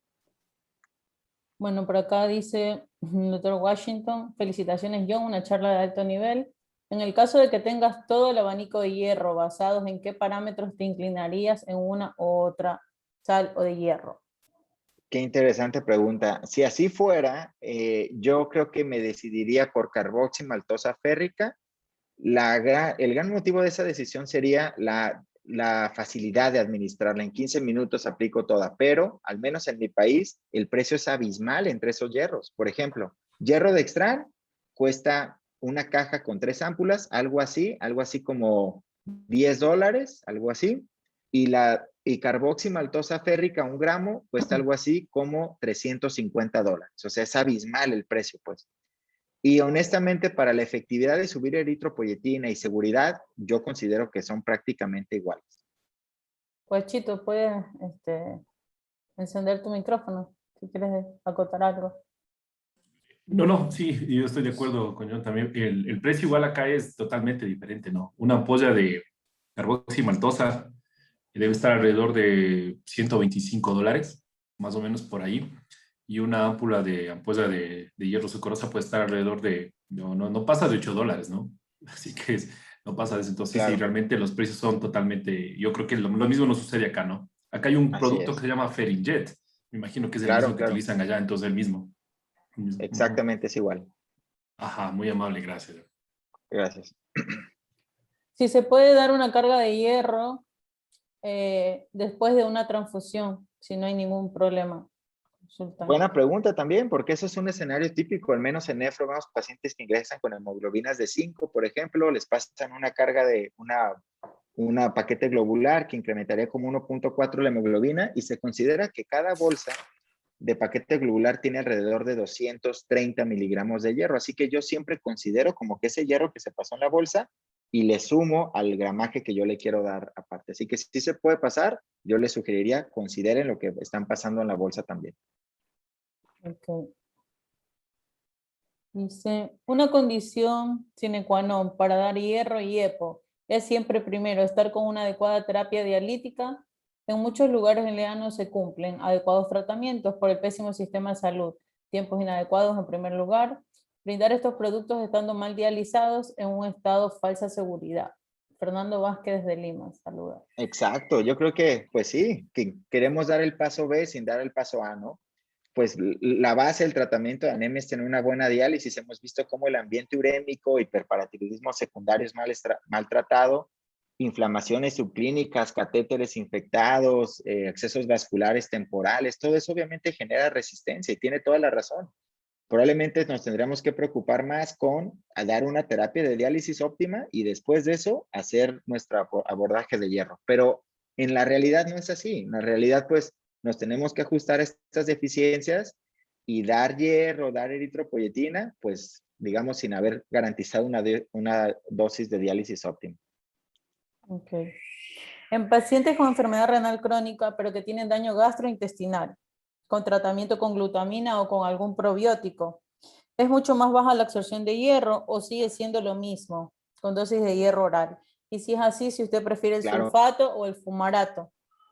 [SPEAKER 2] Bueno, por acá dice doctor Washington, felicitaciones John, una charla de alto nivel. En el caso de que tengas todo el abanico de hierro, ¿basados en qué parámetros te inclinarías en una u otra sal o de hierro?
[SPEAKER 1] Qué interesante pregunta. Si así fuera, eh, yo creo que me decidiría por carboximaltosa férrica. La gran- el gran motivo de esa decisión sería la, la facilidad de administrarla. En quince minutos aplico toda, pero al menos en mi país el precio es abismal entre esos hierros. Por ejemplo, hierro Dextran cuesta una caja con tres ámpulas, algo así, algo así como diez dólares, algo así. Y la y carboximaltosa férrica, un gramo, cuesta algo así como trescientos cincuenta dólares. O sea, es abismal el precio, pues. Y honestamente, para la efectividad de subir eritropoyetina y seguridad, yo considero que son prácticamente iguales.
[SPEAKER 2] Pues Chito, puedes este, encender tu micrófono si quieres acotar algo.
[SPEAKER 3] No, no, sí, yo estoy de acuerdo con John también. El, el precio igual acá es totalmente diferente, ¿no? Una ampolla de carboximaltosa debe estar alrededor de ciento veinticinco dólares, más o menos por ahí. Y una ámpula de ampolla de, de hierro sucrosa puede estar alrededor de, no, no, no pasa de ocho dólares, ¿no? Así que es, no pasa de eso. Entonces, sí,
[SPEAKER 1] Claro,
[SPEAKER 3] realmente los precios son totalmente, yo creo que lo, lo mismo no sucede acá, ¿no? Acá hay un
[SPEAKER 1] así
[SPEAKER 3] producto que
[SPEAKER 1] es.
[SPEAKER 3] se llama Ferinjet. Me imagino que es el
[SPEAKER 1] Claro,
[SPEAKER 3] mismo que
[SPEAKER 1] claro.
[SPEAKER 3] utilizan allá, entonces el mismo. Ujú.
[SPEAKER 1] Exactamente es igual.
[SPEAKER 3] Ajá, muy amable, gracias.
[SPEAKER 1] Gracias.
[SPEAKER 2] Si se puede dar una carga de hierro eh, después de una transfusión, si no hay ningún problema. Consultan.
[SPEAKER 1] Buena pregunta también, porque eso es un escenario típico, al menos en nefro, vemos pacientes que ingresan con hemoglobinas de cinco, por ejemplo, les pasan una carga de una, una paquete globular que incrementaría como uno punto cuatro la hemoglobina y se considera que cada bolsa de paquete globular tiene alrededor de doscientos treinta miligramos de hierro. Así que yo siempre considero como que ese hierro que se pasó en la bolsa y le sumo al gramaje que yo le quiero dar aparte. Así que si se puede pasar, yo les sugeriría consideren lo que están pasando en la bolsa también.
[SPEAKER 2] Okay. Dice, una condición sine qua non para dar hierro y EPO es siempre primero estar con una adecuada terapia dialítica. En muchos lugares en Leano se cumplen adecuados tratamientos por el pésimo sistema de salud, tiempos inadecuados en primer lugar, brindar estos productos estando mal dializados en un estado falsa seguridad. Fernando Vázquez de Lima, saluda.
[SPEAKER 1] Exacto, yo creo que, pues sí, que queremos dar el paso B sin dar el paso A, ¿no? Pues la base del tratamiento de anemia es tener una buena diálisis. Hemos visto cómo el ambiente urémico, hiperparatiroidismo secundario es mal, maltratado, inflamaciones subclínicas, catéteres infectados, eh, accesos vasculares temporales, todo eso obviamente genera resistencia y tiene toda la razón. Probablemente nos tendríamos que preocupar más con dar una terapia de diálisis óptima y después de eso hacer nuestro abordaje de hierro. Pero en la realidad no es así. En la realidad, pues, nos tenemos que ajustar a estas deficiencias y dar hierro, dar eritropoyetina, pues, digamos, sin haber garantizado una, una dosis de diálisis óptima.
[SPEAKER 2] Ok. En pacientes con enfermedad renal crónica, pero que tienen daño gastrointestinal, con tratamiento con glutamina o con algún probiótico, ¿es mucho más baja la absorción de hierro o sigue siendo lo mismo, con dosis de hierro oral? Y si es así, si usted prefiere el
[SPEAKER 1] Claro.
[SPEAKER 2] sulfato o el fumarato.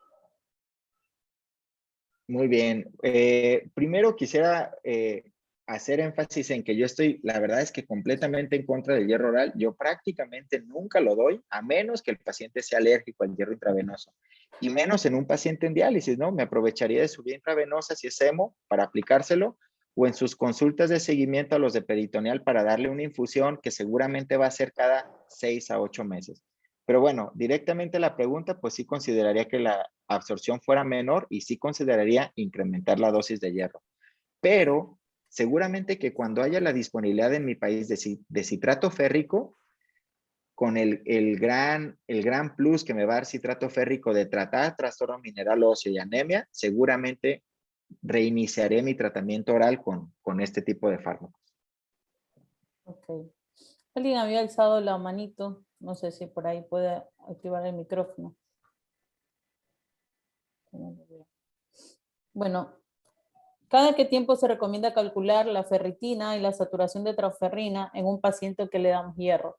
[SPEAKER 1] Muy bien. Eh, primero quisiera eh, hacer énfasis en que yo estoy, la verdad es que completamente en contra del hierro oral. Yo prácticamente nunca lo doy, a menos que el paciente sea alérgico al hierro intravenoso. Y menos en un paciente en diálisis, ¿no? Me aprovecharía de su vía intravenosa si es hemo para aplicárselo o en sus consultas de seguimiento a los de peritoneal para darle una infusión que seguramente va a ser cada seis a ocho meses. Pero bueno, directamente la pregunta, pues sí consideraría que la absorción fuera menor y sí consideraría incrementar la dosis de hierro. Pero seguramente que cuando haya la disponibilidad en mi país de, de citrato férrico, con el, el, gran, el gran plus que me va a dar citrato férrico de tratar trastorno mineral óseo y anemia, seguramente reiniciaré mi tratamiento oral con, con este tipo de fármacos.
[SPEAKER 2] Ok. Alguien había alzado la manito, no sé si por ahí puede activar el micrófono. Bueno, ¿cada qué tiempo se recomienda calcular la ferritina y la saturación de transferrina en un paciente que le damos hierro?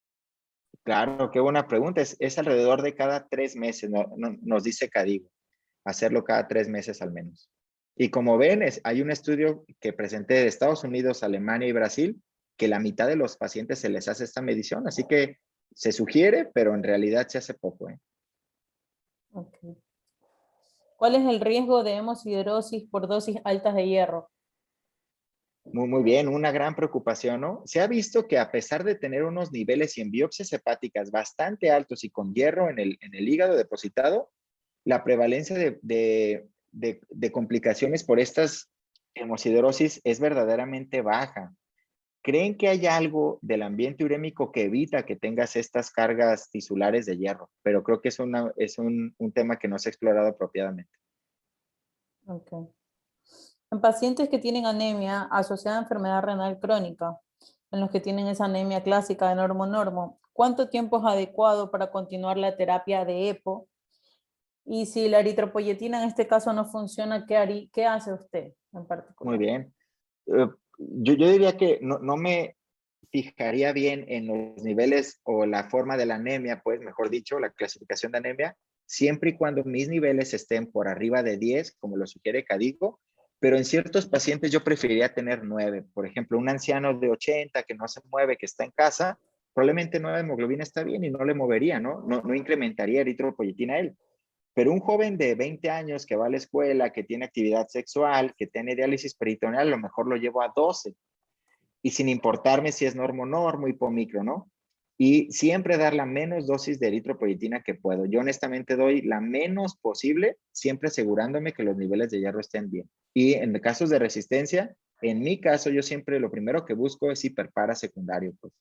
[SPEAKER 1] Claro, qué buena pregunta. Es, es alrededor de cada tres meses, no, no, nos dice Cadigo. hacerlo cada tres meses al menos. Y como ven, es, hay un estudio que presenté de Estados Unidos, Alemania y Brasil, que la mitad de los pacientes se les hace esta medición, así que se sugiere, pero en realidad se hace poco. ¿eh?
[SPEAKER 2] Okay. ¿Cuál es el riesgo de hemosiderosis por dosis altas de hierro?
[SPEAKER 1] Muy, muy bien, una gran preocupación, ¿no? Se ha visto que a pesar de tener unos niveles y en biopsias hepáticas bastante altos y con hierro en el, en el hígado depositado, la prevalencia de, de, de, de complicaciones por estas hemosiderosis es verdaderamente baja. ¿Creen que hay algo del ambiente urémico que evita que tengas estas cargas tisulares de hierro? Pero creo que es, una, es un, un tema que no se ha explorado apropiadamente.
[SPEAKER 2] Okay. En pacientes que tienen anemia asociada a enfermedad renal crónica, en los que tienen esa anemia clásica de normo-normo, ¿cuánto tiempo es adecuado para continuar la terapia de EPO? Y si la eritropoyetina en este caso no funciona, ¿qué, harí, qué hace usted en particular?
[SPEAKER 1] Muy bien. Uh, yo, yo diría que no, no me fijaría bien en los niveles o la forma de la anemia, pues mejor dicho, la clasificación de anemia, siempre y cuando mis niveles estén por arriba de diez, como lo sugiere Cadigo, pero en ciertos pacientes yo preferiría tener nueve. Por ejemplo, un anciano de ochenta que no se mueve, que está en casa, probablemente nueve hemoglobina está bien y no le movería, ¿no? No, no incrementaría eritropoyetina a él. Pero un joven de veinte años que va a la escuela, que tiene actividad sexual, que tiene diálisis peritoneal, a lo mejor lo llevo a doce. Y sin importarme si es normo, normo, hipomicro, ¿no? Y siempre dar la menos dosis de eritropoyetina que puedo. Yo honestamente doy la menos posible, siempre asegurándome que los niveles de hierro estén bien. Y en casos de resistencia, en mi caso, yo siempre lo primero que busco es hiperpara secundario. Pues.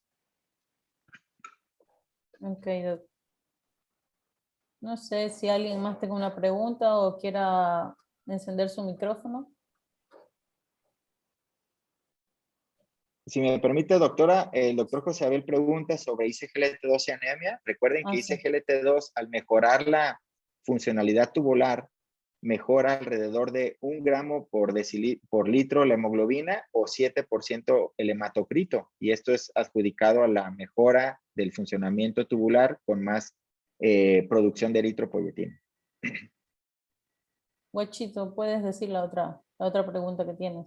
[SPEAKER 2] Ok, doctor. No sé si alguien más tenga una pregunta o quiera encender su micrófono.
[SPEAKER 1] Si me permite, doctora, el doctor José Abel pregunta sobre I C G L T dos y anemia. Recuerden
[SPEAKER 2] Ah,
[SPEAKER 1] que
[SPEAKER 2] sí.
[SPEAKER 1] I C G L T dos, al mejorar la funcionalidad tubular, mejora alrededor de un gramo por, por litro la hemoglobina o siete por ciento el hematocrito. Y esto es adjudicado a la mejora del funcionamiento tubular con más eh, producción de eritropoyetina.
[SPEAKER 2] Guachito, ¿puedes decir la otra, la otra pregunta que tienes?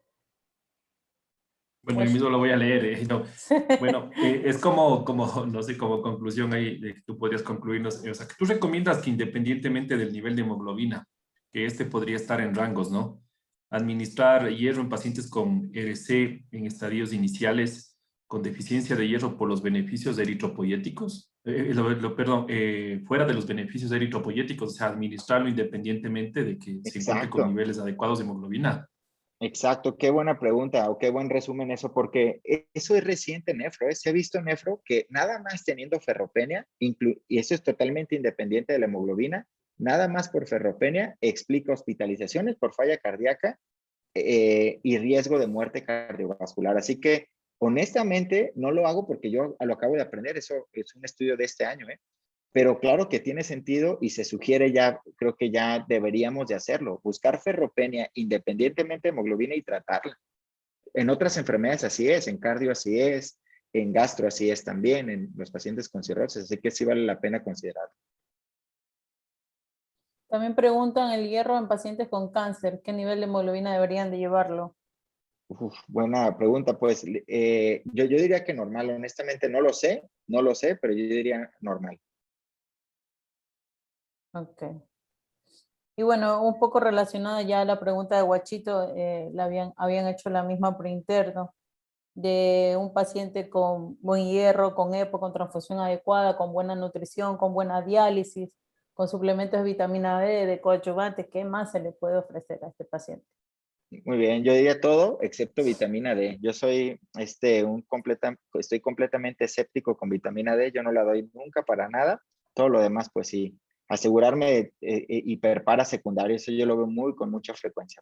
[SPEAKER 3] Bueno, yo mismo lo voy a leer. Eh, no. Bueno, eh, es como, como, no sé, como conclusión ahí, de que tú podrías concluirnos. Eh, o sea, que tú recomiendas que independientemente del nivel de hemoglobina, que este podría estar en rangos, ¿no? Administrar hierro en pacientes con R C en estadios iniciales con deficiencia de hierro por los beneficios eritropoyéticos, eh, lo, lo, perdón, eh, fuera de los beneficios eritropoyéticos, o sea, administrarlo independientemente de que se encuentre con
[SPEAKER 1] Exacto.
[SPEAKER 3] niveles adecuados de hemoglobina.
[SPEAKER 1] Exacto, qué buena pregunta o qué buen resumen eso, porque eso es reciente en nefro, ¿eh? Se ha visto en nefro que nada más teniendo ferropenia, y eso es totalmente independiente de la hemoglobina, nada más por ferropenia explica hospitalizaciones por falla cardíaca eh, y riesgo de muerte cardiovascular. Así que honestamente no lo hago porque yo lo acabo de aprender, eso es un estudio de este año, ¿eh? Pero claro que tiene sentido y se sugiere ya, creo que ya deberíamos de hacerlo, buscar ferropenia independientemente de hemoglobina y tratarla. En otras enfermedades así es, en cardio así es, en gastro así es también, en los pacientes con cirrosis, así que sí vale la pena considerarlo.
[SPEAKER 2] También preguntan el hierro en pacientes con cáncer, ¿qué nivel de hemoglobina deberían de llevarlo?
[SPEAKER 1] Uf, buena pregunta, pues eh, yo, yo diría que normal, honestamente no lo sé, no lo sé, pero yo diría normal.
[SPEAKER 2] Ok. Y bueno, un poco relacionada ya a la pregunta de Guachito, eh, la habían, habían hecho la misma por interno, de un paciente con buen hierro, con EPO, con transfusión adecuada, con buena nutrición, con buena diálisis, con suplementos de vitamina D, de coadyuvantes, ¿qué más se le puede ofrecer a este paciente?
[SPEAKER 1] Muy bien, yo diría todo excepto vitamina D. Yo soy este, un completa, estoy completamente escéptico con vitamina D, yo no la doy nunca para nada. Todo lo demás, pues sí, asegurarme eh, eh, hiperpara secundario, eso yo lo veo muy con mucha frecuencia.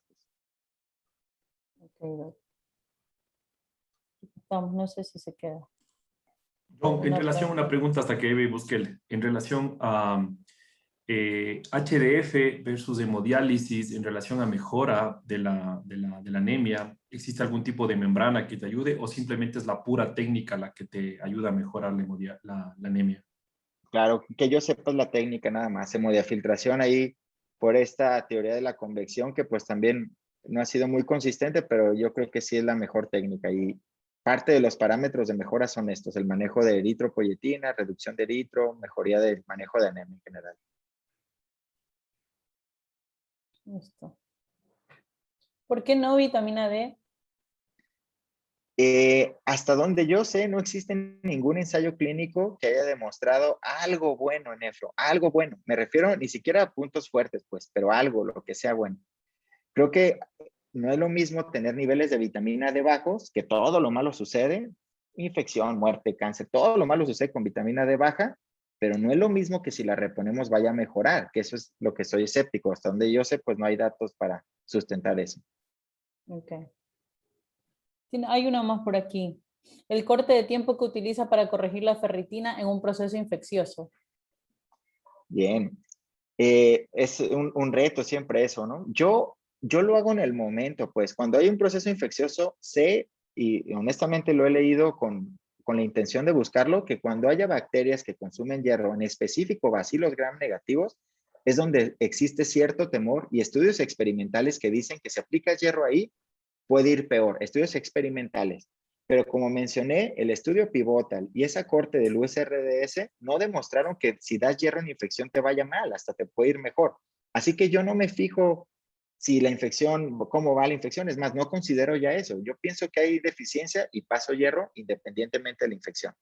[SPEAKER 2] Okay. Estamos, no sé si se queda.
[SPEAKER 3] No, en relación a una pregunta hasta que Eve busque, en relación a eh, H D F versus hemodiálisis, en relación a mejora de la, de, la, de la anemia, ¿existe algún tipo de membrana que te ayude o simplemente es la pura técnica la que te ayuda a mejorar la, la, la anemia?
[SPEAKER 1] Claro, que yo sepa es la técnica nada más, hemodiafiltración ahí por esta teoría de la convección, que pues también no ha sido muy consistente, pero yo creo que sí es la mejor técnica. Y parte de los parámetros de mejora son estos: el manejo de eritropoyetina, reducción de eritro, mejoría del manejo de anemia en general.
[SPEAKER 2] Listo. ¿Por qué no vitamina D?
[SPEAKER 1] Eh, hasta donde yo sé, no existe ningún ensayo clínico que haya demostrado algo bueno en nefro, algo bueno. Me refiero ni siquiera a puntos fuertes, pues, pero algo, lo que sea bueno. Creo que no es lo mismo tener niveles de vitamina D bajos, que todo lo malo sucede, infección, muerte, cáncer, todo lo malo sucede con vitamina D baja, pero no es lo mismo que si la reponemos vaya a mejorar, que eso es lo que soy escéptico. Hasta donde yo sé, pues no hay datos para sustentar eso.
[SPEAKER 2] Ok. Hay una más por aquí. El corte de tiempo que utiliza para corregir la ferritina en un proceso infeccioso.
[SPEAKER 1] Bien. Eh, es un, un reto siempre eso, ¿no? Yo, yo lo hago en el momento, pues cuando hay un proceso infeccioso, sé, y honestamente lo he leído con, con la intención de buscarlo, que cuando haya bacterias que consumen hierro, en específico bacilos gram negativos, es donde existe cierto temor, y estudios experimentales que dicen que si aplicas hierro ahí, puede ir peor, estudios experimentales. Pero como mencioné, el estudio pivotal y esa corte del U S R D S no demostraron que si das hierro en infección te vaya mal, hasta te puede ir mejor. Así que yo no me fijo si la infección, cómo va la infección. Es más, no considero ya eso. Yo pienso que hay deficiencia y paso hierro independientemente de la infección.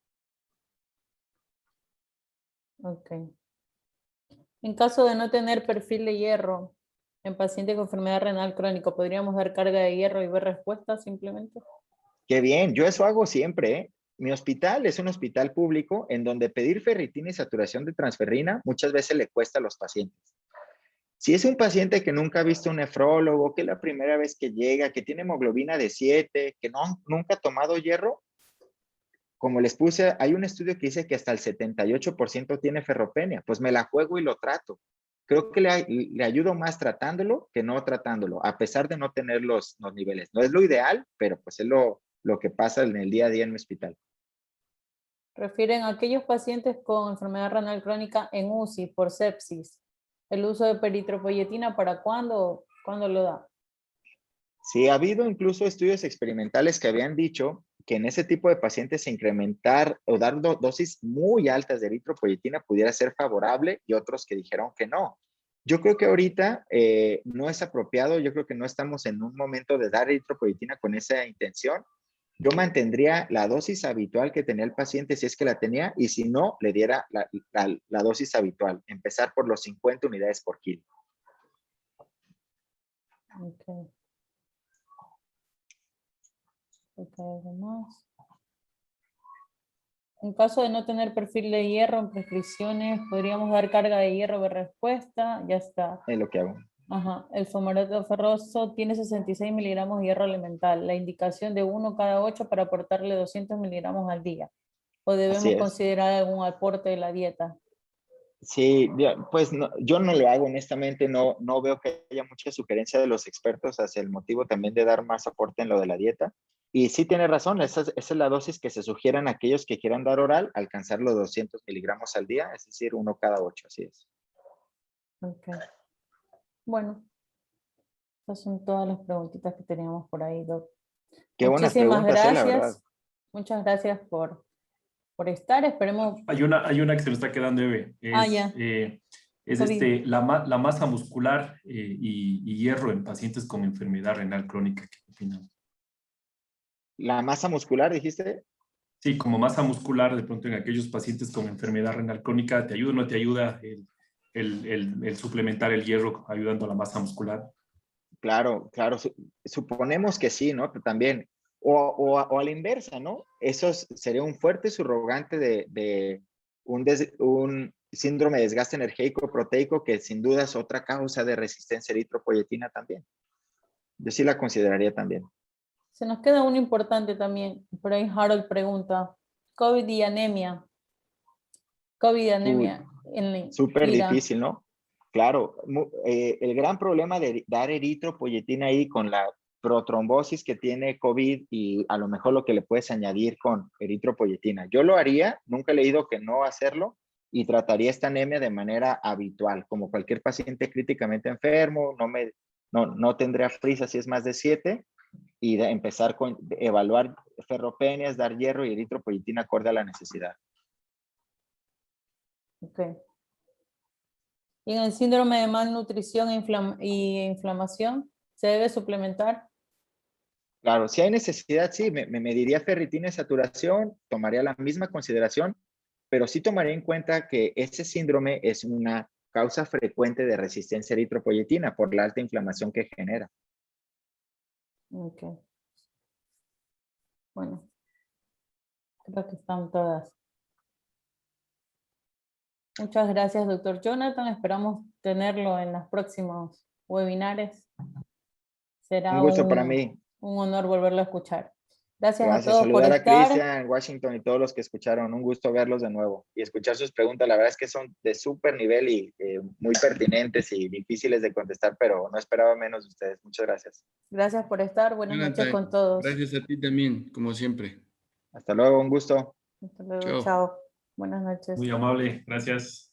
[SPEAKER 2] Ok. En caso de no tener perfil de hierro en paciente con enfermedad renal crónica, ¿podríamos dar carga de hierro y ver respuesta simplemente?
[SPEAKER 1] Qué bien, yo eso hago siempre, ¿eh? Mi hospital es un hospital público en donde pedir ferritina y saturación de transferrina muchas veces le cuesta a los pacientes. Si es un paciente que nunca ha visto un nefrólogo, que es la primera vez que llega, que tiene hemoglobina de siete, que no, nunca ha tomado hierro, como les puse, hay un estudio que dice que hasta el setenta y ocho por ciento tiene ferropenia, pues me la juego y lo trato. Creo que le, le ayudo más tratándolo que no tratándolo, a pesar de no tener los, los niveles. No es lo ideal, pero pues es lo, lo que pasa en el día a día en mi hospital.
[SPEAKER 2] Refieren a aquellos pacientes con enfermedad renal crónica en U C I por sepsis. ¿El uso de peritropoyetina para cuándo, cuándo lo da?
[SPEAKER 1] Sí, ha habido incluso estudios experimentales que habían dicho que en ese tipo de pacientes incrementar o dar do dosis muy altas de eritropoyetina pudiera ser favorable, y otros que dijeron que no. Yo creo que ahorita eh, no es apropiado. Yo creo que no estamos en un momento de dar eritropoyetina con esa intención. Yo mantendría la dosis habitual que tenía el paciente si es que la tenía, y si no, le diera la, la, la dosis habitual, empezar por los cincuenta unidades por kilo.
[SPEAKER 2] Okay. Okay, algo más. En caso de no tener perfil de hierro en prescripciones, podríamos dar carga de hierro de respuesta. Ya está.
[SPEAKER 1] Es lo que hago.
[SPEAKER 2] Ajá. El fumarato ferroso tiene sesenta y seis miligramos de hierro elemental. La indicación de uno cada ocho para aportarle doscientos miligramos al día. ¿O debemos considerar algún aporte de la dieta?
[SPEAKER 1] Sí, pues no, yo no lo hago honestamente. No, no veo que haya mucha sugerencia de los expertos hacia el motivo también de dar más aporte en lo de la dieta. Y sí tiene razón, esa es, esa es la dosis que se sugieren a aquellos que quieran dar oral, alcanzar los doscientos miligramos al día, es decir, uno cada ocho, así es.
[SPEAKER 2] Ok. Bueno, esas son todas las preguntitas que teníamos por ahí, Doc.
[SPEAKER 1] Qué buenas
[SPEAKER 2] Muchísimas
[SPEAKER 1] preguntas,
[SPEAKER 2] gracias.
[SPEAKER 1] eh, la verdad.
[SPEAKER 2] Muchas gracias por, por estar. Esperemos.
[SPEAKER 3] Hay una, hay una que se me está quedando, Eve. Es,
[SPEAKER 2] Ah, ya.
[SPEAKER 3] eh, es este, la, ma la masa muscular eh, y, y hierro en pacientes con enfermedad renal crónica. ¿Qué opinan?
[SPEAKER 1] ¿La masa muscular, dijiste?
[SPEAKER 3] Sí, como masa muscular, de pronto en aquellos pacientes con enfermedad renal crónica, ¿te ayuda o no te ayuda el, el, el, el suplementar el hierro ayudando a la masa muscular?
[SPEAKER 1] Claro, claro. Suponemos que sí, ¿no? También. O, o, o a la inversa, ¿no? Eso sería un fuerte subrogante de, de un, des, un síndrome de desgaste energético proteico, que sin duda es otra causa de resistencia a eritropoyetina también. Yo sí la consideraría también.
[SPEAKER 2] Se nos queda uno importante también. Por ahí Harold pregunta, COVID y anemia. COVID y anemia.
[SPEAKER 1] Súper difícil, ¿no? Claro, eh, el gran problema de dar eritropoyetina ahí con la protrombosis que tiene COVID, y a lo mejor lo que le puedes añadir con eritropoyetina. Yo lo haría, nunca he leído que no hacerlo, y trataría esta anemia de manera habitual, como cualquier paciente críticamente enfermo, no, me, no, no tendría prisa si es más de siete, y de empezar con evaluar ferropenias, dar hierro y eritropoyetina acorde a la necesidad.
[SPEAKER 2] Ok. ¿Y en el síndrome de malnutrición e inflam y inflamación se debe suplementar?
[SPEAKER 1] Claro, si hay necesidad, sí, me, me mediría ferritina y saturación, tomaría la misma consideración, pero sí tomaría en cuenta que ese síndrome es una causa frecuente de resistencia a eritropoyetina por la alta inflamación que genera.
[SPEAKER 2] Ok. Bueno, creo que están todas. Muchas gracias, doctor Jonathan. Esperamos tenerlo en los próximos webinares. Será
[SPEAKER 1] Un gusto para
[SPEAKER 2] un,
[SPEAKER 1] mí.
[SPEAKER 2] un honor volverlo a escuchar. Gracias a
[SPEAKER 1] Gracias.
[SPEAKER 2] todos por
[SPEAKER 1] Saludar a
[SPEAKER 2] estar.
[SPEAKER 1] Cristian, Washington y todos los que escucharon. Un gusto verlos de nuevo y escuchar sus preguntas. La verdad es que son de súper nivel y eh, muy pertinentes y difíciles de contestar, pero no esperaba menos de ustedes. Muchas gracias.
[SPEAKER 2] Gracias por estar. Buenas noches
[SPEAKER 4] Jonathan,
[SPEAKER 2] con todos.
[SPEAKER 4] gracias a ti también, como siempre.
[SPEAKER 1] Hasta luego. Un gusto.
[SPEAKER 2] Hasta luego.
[SPEAKER 4] Chao.
[SPEAKER 2] Chao. Buenas noches.
[SPEAKER 3] Muy amable, gracias.